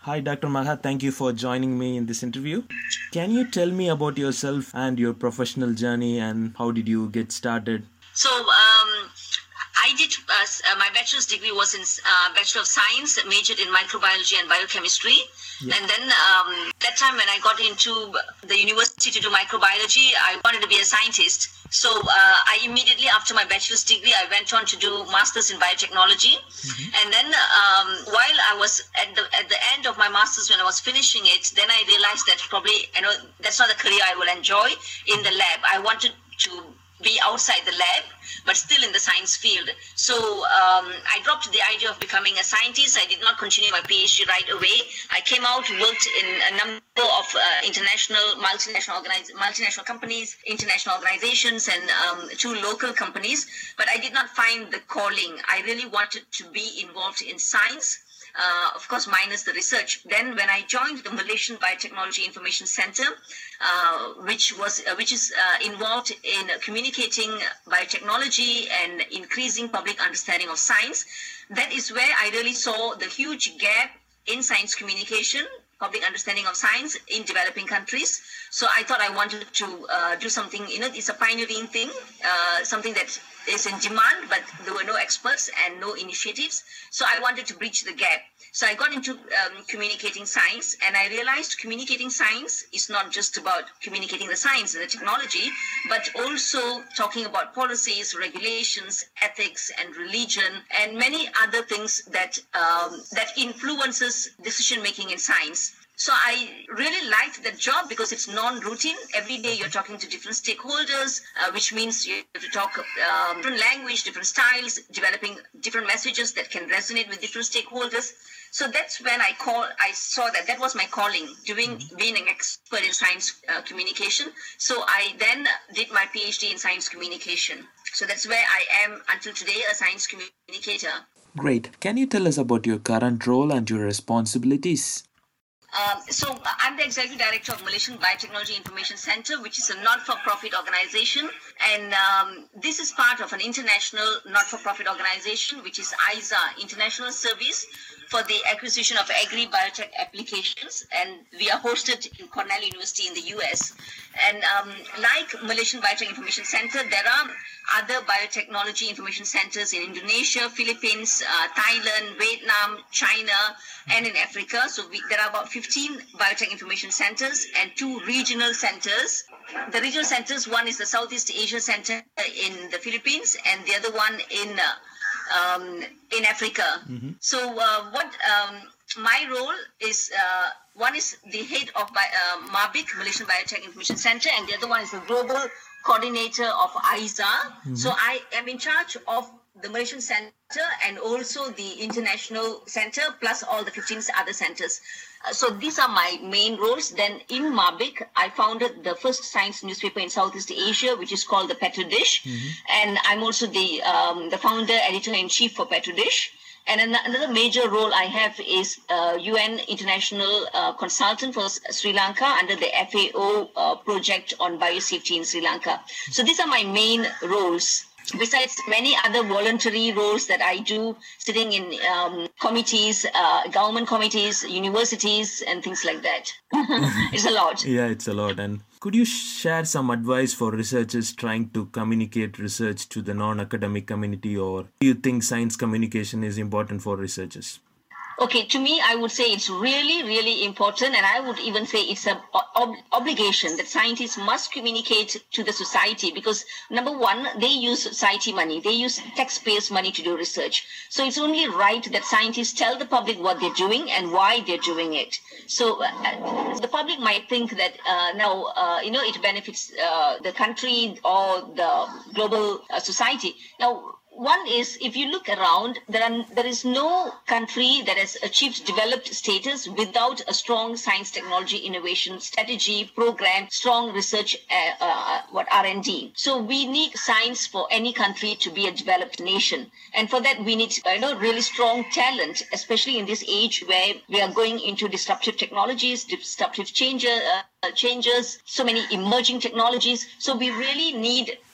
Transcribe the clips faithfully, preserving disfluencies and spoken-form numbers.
Hi, Doctor Maha. Thank you for joining me in this interview. Can you tell me about yourself and your professional journey and how did you get started? So, um, I did, uh, my bachelor's degree was in uh, Bachelor of Science, majored in microbiology and biochemistry. Yeah. And then um, that time when I got into the university to do microbiology, I wanted to be a scientist. So uh, I immediately, after my bachelor's degree, I went on to do master's in biotechnology. Mm-hmm. And then um, while I was at the at the end of my master's, when I was finishing it, then I realized that probably, you know, that's not the career I will enjoy in the lab. I wanted to be outside the lab, but still in the science field. So um, I dropped the idea of becoming a scientist. I did not continue my PhD right away. I came out, worked in a number of uh, international, multinational organize, multinational companies, international organizations, and um, two local companies. But I did not find the calling. I really wanted to be involved in science. Uh, of course, minus the research. Then when I joined the Malaysian Biotechnology Information Center, uh, which was uh, which is uh, involved in communicating biotechnology and increasing public understanding of science, that is where I really saw the huge gap in science communication, public understanding of science in developing countries. So I thought I wanted to uh, do something, you know, it's a pioneering thing, uh, something that is in demand, but there were no experts and no initiatives. So I wanted to bridge the gap. So I got into um, communicating science, and I realized communicating science is not just about communicating the science and the technology, but also talking about policies, regulations, ethics, and religion, and many other things that um, that influences decision making in science. So I really liked that job because it's non-routine. Every day you're talking to different stakeholders, uh, which means you have to talk um, different language, different styles, developing different messages that can resonate with different stakeholders. So that's when I call. I saw that that was my calling, doing being an expert in science uh, communication. So I then did my PhD in science communication. So that's where I am until today, a science communicator. Great. Can you tell us about your current role and your responsibilities? Um, so I'm the Executive Director of Malaysian Biotechnology Information Center, which is a not-for-profit organization. And um, this is part of an international not-for-profit organization, which is I S A, International Service for the Acquisition of Agri-Biotech Applications. And we are hosted in Cornell University in the U S. And um, like Malaysian Biotech Information Center, there are other biotechnology information centers in Indonesia, Philippines, uh, Thailand, Vietnam, China, and in Africa. So we, there are about fifteen biotech information centers and two regional centers. The regional centers, one is the Southeast Asia Center in the Philippines, and the other one in uh, um, in Africa. Mm-hmm. So uh, what um, my role is, uh, one is the head of Bi- uh, MABIC, Malaysian Biotech Information Center, and the other one is the global coordinator of I S A. Mm-hmm. So I am in charge of the Malaysian Center and also the International Center, plus all the fifteen other centers. Uh, so these are my main roles. Then in MABIC, I founded the first science newspaper in Southeast Asia, which is called the Petrodish. Mm-hmm. And I'm also the um, the founder, editor-in-chief for Petrodish. And another major role I have is uh, U N International uh, Consultant for Sri Lanka under the F A O uh, project on biosafety in Sri Lanka. So these are my main roles, besides many other voluntary roles that I do, sitting in um, committees, uh, government committees, universities, and things like that. It's a lot. Yeah, it's a lot. And could you share some advice for researchers trying to communicate research to the non-academic community, or do you think science communication is important for researchers? Okay, to me, I would say it's really, really important, and I would even say it's an ob- obligation that scientists must communicate to the society, because number one, they use society money, they use taxpayers' money to do research. So it's only right that scientists tell the public what they're doing and why they're doing it. So uh, the public might think that uh, now, uh, you know, it benefits uh, the country or the global uh, society. Now, one is, if you look around, there are, there is no country that has achieved developed status without a strong science, technology, innovation strategy, program, strong research, uh, uh, what R and D. So we need science for any country to be a developed nation. And for that, we need, you know, really strong talent, especially in this age where we are going into disruptive technologies, disruptive change, uh, changes, so many emerging technologies. So we really need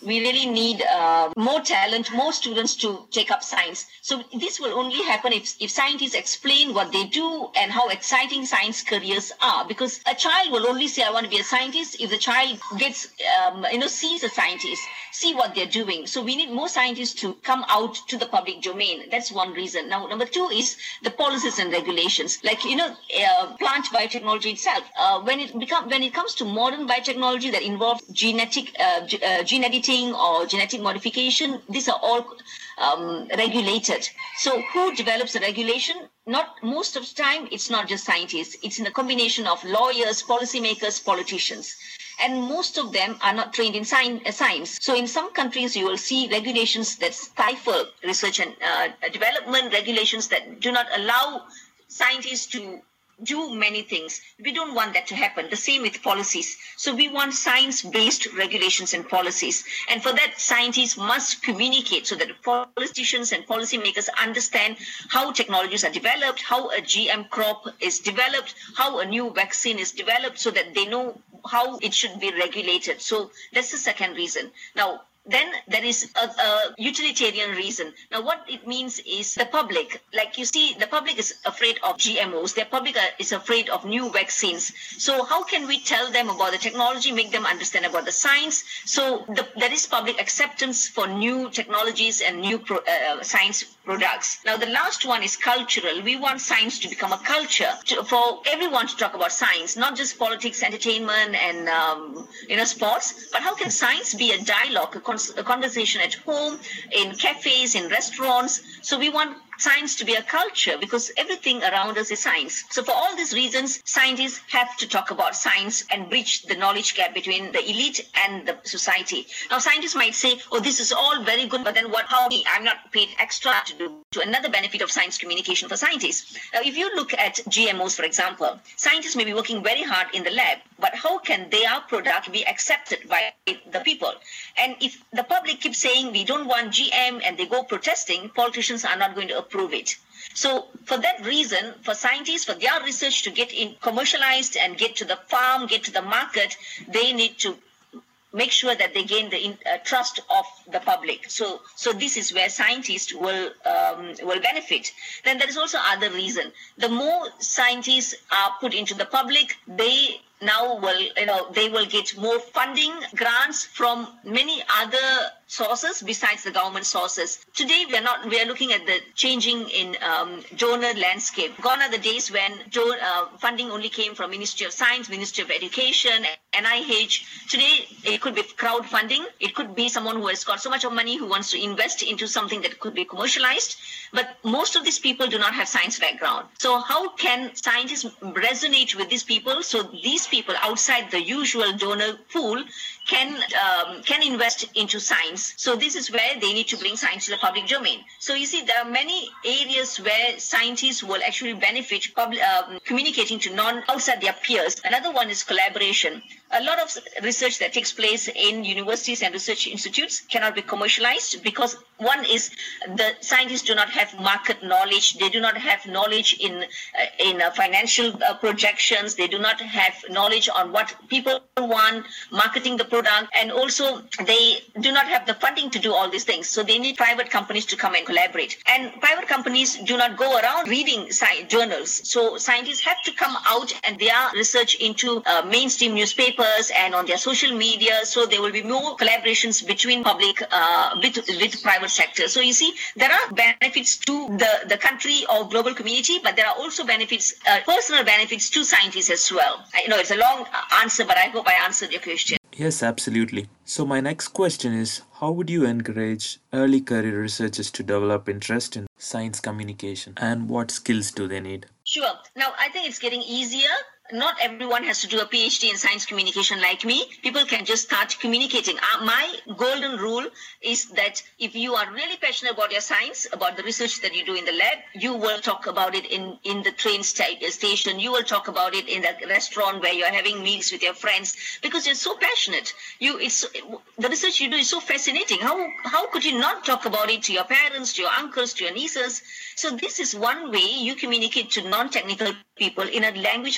we really need uh, more talent, more students to take up science. So this will only happen if, if scientists explain what they do and how exciting science careers are. Because a child will only say, I want to be a scientist, if the child gets, um, you know, sees a scientist, see what they're doing. So we need more scientists to come out to the public domain. That's one reason. Now, number two is the policies and regulations. Like, you know, uh, plant biotechnology itself. Uh, when it become when it comes to modern biotechnology that involves genetic uh, g- uh, gene editing or genetic modification, these are all um, regulated. So who develops the regulation? Not most of the time, it's not just scientists. It's in a combination of lawyers, policymakers, politicians. And most of them are not trained in science. So in some countries, you will see regulations that stifle research and uh, development, regulations that do not allow scientists to do many things. We don't want that to happen. The same with policies. So we want science-based regulations and policies. And for that, scientists must communicate so that politicians and policymakers understand how technologies are developed, how a G M crop is developed, how a new vaccine is developed, so that they know how it should be regulated. So that's the second reason. Now, then there is a, a utilitarian reason. Now, what it means is the public, like you see, the public is afraid of G M Os. The public is afraid of new vaccines. So how can we tell them about the technology, make them understand about the science? So the, there is public acceptance for new technologies and new pro, uh, science products. Now, the last one is cultural. We want science to become a culture to, for everyone to talk about science, not just politics, entertainment, and um, you know, sports. But how can science be a dialogue, a a conversation at home, in cafes, in restaurants? So we want science to be a culture because everything around us is science. So for all these reasons, scientists have to talk about science and bridge the knowledge gap between the elite and the society. Now, scientists might say, oh, this is all very good, but then what, how me? I'm not paid extra to do. To another benefit of science communication for scientists. Now, if you look at G M Os, for example, scientists may be working very hard in the lab, but how can their product be accepted by the people? And if the public keeps saying we don't want G M and they go protesting, politicians are not going to approve it. So for that reason, for scientists, for their research to get in commercialized and get to the farm, get to the market, they need to make sure that they gain the in, uh, trust of the public. So, so this is where scientists will um, will benefit. Then there is also other reason. The more scientists are put into the public, they now will, you know, they will get more funding, grants from many other sources besides the government sources. Today, we are not, we are looking at the changing in um, donor landscape. Gone are the days when don- uh, funding only came from Ministry of Science, Ministry of Education, N I H. Today, it could be crowdfunding. It could be someone who has got so much of money who wants to invest into something that could be commercialized. But most of these people do not have science background. So how can scientists resonate with these people? So these people outside the usual donor pool can um, can invest into science. So this is where they need to bring science to the public domain. So you see, there are many areas where scientists will actually benefit public, um, communicating to non outside their peers. Another one is collaboration. A lot of research that takes place in universities and research institutes cannot be commercialized because one is the scientists do not have market knowledge. They do not have knowledge in uh, in uh, financial uh, projections. They do not have knowledge on what people want, marketing the product, and also they do not have the funding to do all these things. So they need private companies to come and collaborate. And private companies do not go around reading science journals. So scientists have to come out and their research into uh, mainstream newspapers and on their social media. So there will be more collaborations between public uh, with, with private sector. So you see, there are benefits to the, the country or global community, but there are also benefits, uh, personal benefits to scientists as well. I know it's a long answer, but I hope I answered your question. Yes, absolutely. So my next question is, how would you encourage early career researchers to develop interest in science communication, and what skills do they need? Sure. Now, I think it's getting easier. Not everyone has to do a PhD in science communication like me. People can just start communicating. Uh, my golden rule is that if you are really passionate about your science, about the research that you do in the lab, you will talk about it in, in the train st- station. You will talk about it in the restaurant where you're having meals with your friends because you're so passionate. You, it's the research you do is so fascinating. How how could you not talk about it to your parents, to your uncles, to your nieces? So this is one way you communicate to non-technical people in a language of a twelve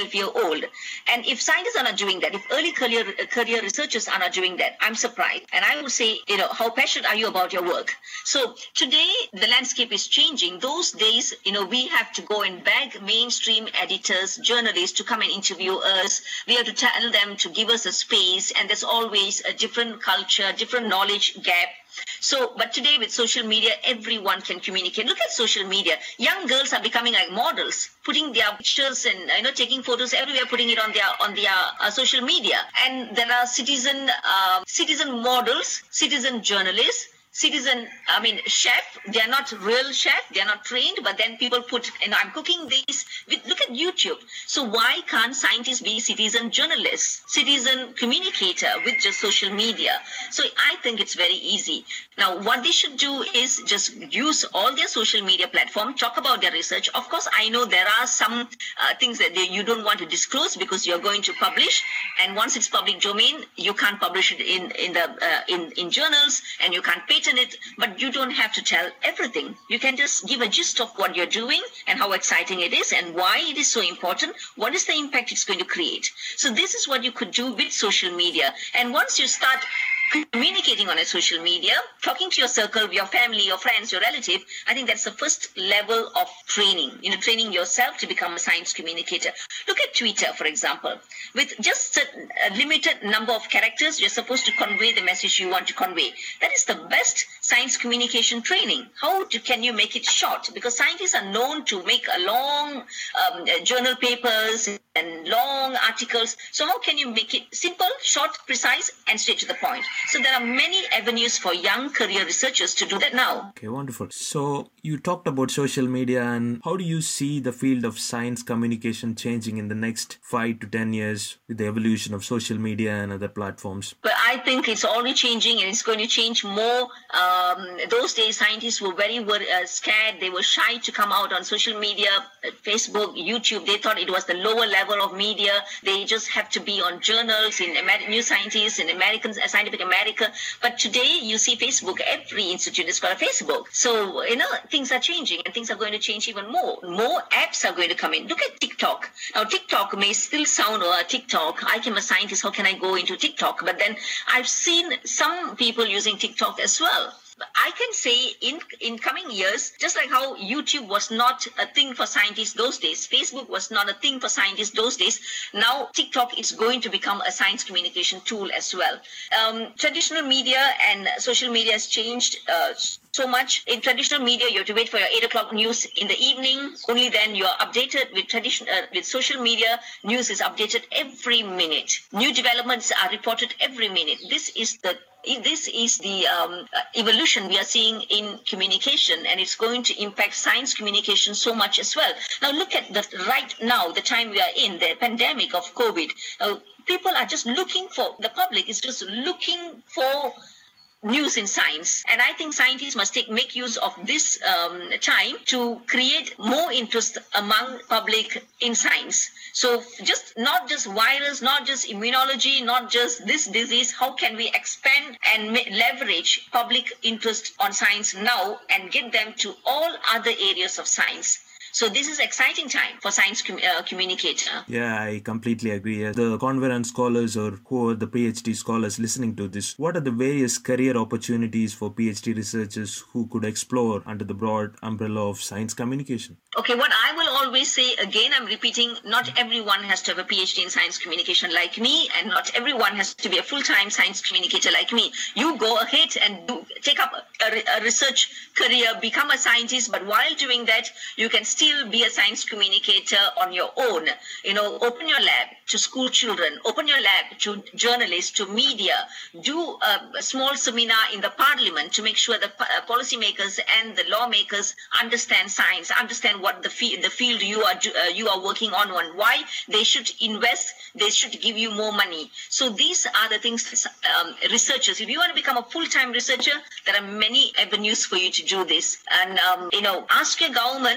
twelve year old. And if scientists are not doing that, if early career career researchers are not doing that, I'm surprised. And I would say, you know, how passionate are you about your work? So today the landscape is changing. Those days, you know, we have to go and beg mainstream editors, journalists to come and interview us. We have to tell them to give us a space, and there's always a different culture, different knowledge gap. So, but today with social media, everyone can communicate. Look at social media. Young girls are becoming like models, putting their pictures and, you know, taking photos everywhere, putting it on their on their uh, social media. And there are citizen uh, citizen models, citizen journalists, citizen, I mean, chef. They are not real chef. They are not trained, but then people put, you know, I'm cooking this. With, look at YouTube. So why can't scientists be citizen journalists, citizen communicator with just social media? So I think it's very easy. Now, what they should do is just use all their social media platform, talk about their research. Of course, I know there are some uh, things that they, you don't want to disclose because you're going to publish. And once it's public domain, you can't publish it in, in, the, uh, in, in journals, and you can't patent it. But you don't have to tell everything. You can just give a gist of what you're doing and how exciting it is and why it is so important. What is the impact it's going to create? So this is what you could do with social media. And once you start communicating on a social media, talking to your circle, your family, your friends, your relative, I think that's the first level of training, you know, training yourself to become a science communicator. Look at Twitter, for example. With just a, a limited number of characters, you're supposed to convey the message you want to convey. That is the best science communication training. How to, can you make it short? Because scientists are known to make a long um, journal papers and long articles. So how can you make it simple, short, precise, and straight to the point? So there are many avenues for young career researchers to do that now. Okay, wonderful. So you talked about social media, and how do you see the field of science communication changing in the next five to ten years with the evolution of social media and other platforms? But I think it's already changing, and it's going to change more. Um, those days, scientists were very were, uh, scared. They were shy to come out on social media, uh, Facebook, YouTube. They thought it was the lower level of media. They just have to be on journals in Amer- New Scientist, in American uh, Scientific America. But today, you see Facebook. Every institute has got a Facebook. So, you know, things are changing, and things are going to change even more. More apps are going to come in. Look at TikTok. Now, TikTok may still sound, oh, TikTok, I am a scientist, how can I go into TikTok? But then I've seen some people using TikTok as well. I can say in in coming years, just like how YouTube was not a thing for scientists those days, Facebook was not a thing for scientists those days, now TikTok is going to become a science communication tool as well. Um, traditional media and social media has changed uh, so much. In traditional media, you have to wait for your eight o'clock news in the evening. Only then you are updated. With tradition, uh, with social media, news is updated every minute. New developments are reported every minute. This is the This is the um, evolution we are seeing in communication, and it's going to impact science communication so much as well. Now, look at the right now, the time we are in, the pandemic of COVID. Uh, people are just looking for, the public is just looking for news in science, and I think scientists must take make use of this um, time to create more interest among public in science. So just not just virus, not just immunology, not just this disease, how can we expand and ma- leverage public interest on science now and get them to all other areas of science? So this is exciting time for science com- uh, communicator. Yeah, I completely agree. The Converance scholars or who are the PhD scholars listening to this, what are the various career opportunities for PhD researchers who could explore under the broad umbrella of science communication? Okay, what I will always say, again, I'm repeating, not everyone has to have a PhD in science communication like me, and not everyone has to be a full-time science communicator like me. You go ahead and do, take up a, a research career, become a scientist, but while doing that, you can still be a science communicator on your own. You know, open your lab to school children, open your lab to journalists, to media, do a, a small seminar in the parliament to make sure the uh, policymakers and the lawmakers understand science, understand what the, field, the field you are uh, you are working on, and why they should invest, they should give you more money. So these are the things, um, researchers, if you want to become a full-time researcher, there are many avenues for you to do this. And, um, you know, ask your government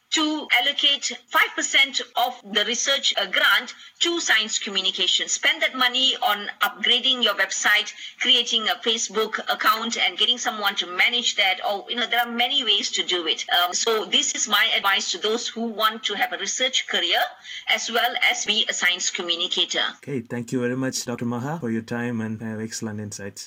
to allocate five percent of the research uh, grant to science communication. Spend that money on upgrading your website, creating a Facebook account and getting someone to manage that. Or, you know, there are many ways to do it. Um, so this is my advice to those who want to have a research career as well as be a science communicator. Okay, thank you very much, Doctor Maha, for your time and uh, excellent insights.